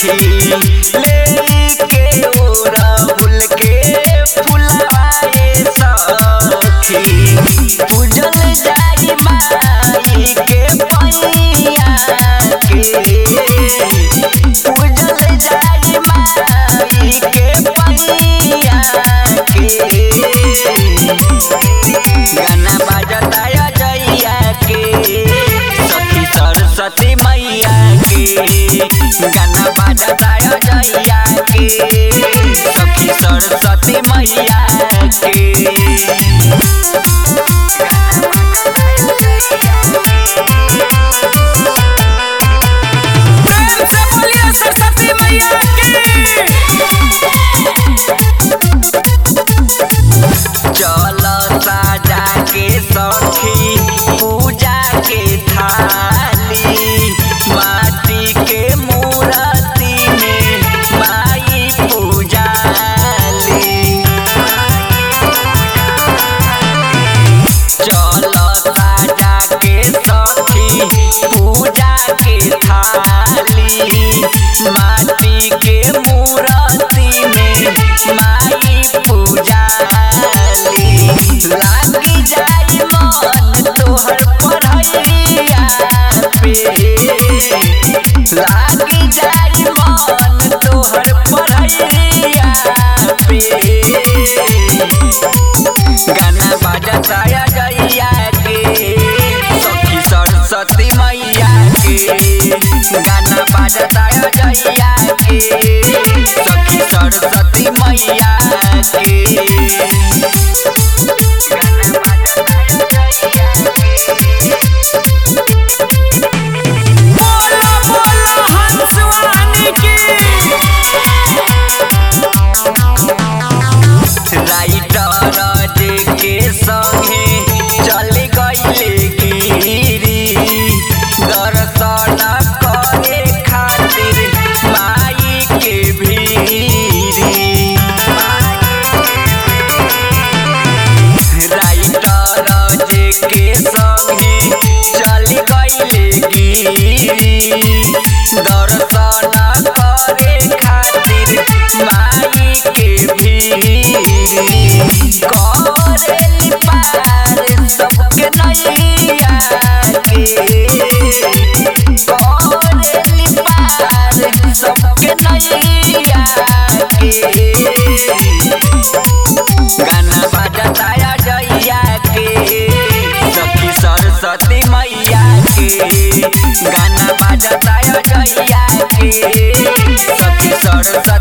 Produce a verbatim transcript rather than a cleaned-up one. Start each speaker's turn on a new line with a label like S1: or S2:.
S1: लेके ओरा भूल के फुलवाए सखी पूजल जाई माई के पैया के पूजल जाई माई के पैया के गाना बाजता जइया के सखी सरस्वती मैया के गाना बाजता जइया के सखी सरस्वती मैया के सखी पूजा के थाली माटी के मूर्ति में माई पूजाली चलो साजा के सखी पूजा के थाली माटी के मूर्ति में माई पूजाली लागी जाई मन तोहर पढ़ैया पे लागी जाई मन तोहर पढ़ैया पे गाना बाजता जइया के सखी सरस्वती मैया के गाना बाजता जइया के सखी सरस्वती मैया के के संगे चल गइले गिरी दर्शन करे खातिर माई के भीरी राइटर जे के संगे चल गइले गिरी दर्शन करे खातिर माई के भीरी करेली पार सबके नैया के करेली पार सबके नैया के गाना बाजता जइया के सखी सरस्वती मैया के गाना बाजता जइया के सखी सरस्वती